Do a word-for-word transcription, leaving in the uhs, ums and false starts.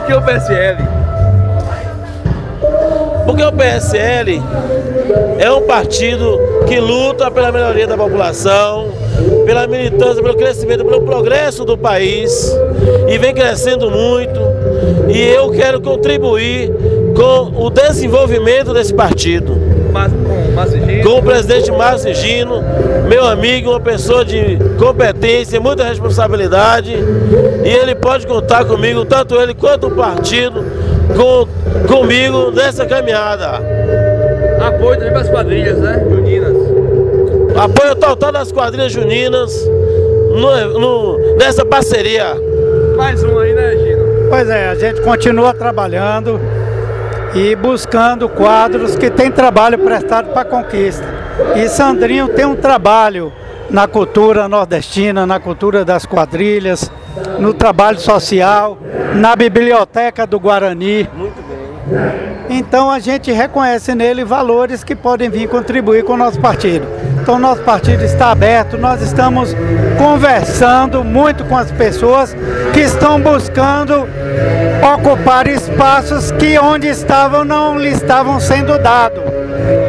que o P S L? Porque o P S L é um partido que luta pela melhoria da população, pela militância, pelo crescimento, pelo progresso do país, e vem crescendo muito, e eu quero contribuir com o desenvolvimento desse partido. Mas, com, Márcio Gino. Com o presidente Márcio Gino, meu amigo, uma pessoa de competência, muita responsabilidade, e ele pode contar comigo, tanto ele quanto o partido, com, comigo nessa caminhada. Apoio também para as quadrilhas, né, juninas? Apoio total das quadrilhas juninas no, no, nessa parceria. Mais um aí, né, Gino? Pois é, a gente continua trabalhando e buscando quadros que têm trabalho prestado para a conquista. E Sandrinho tem um trabalho na cultura nordestina, na cultura das quadrilhas, no trabalho social, na biblioteca do Guarani. Muito bem. Então a gente reconhece nele valores que podem vir contribuir com o nosso partido. Então o nosso partido está aberto, nós estamos conversando muito com as pessoas que estão buscando ocupar espaços que onde estavam não lhe estavam sendo dados.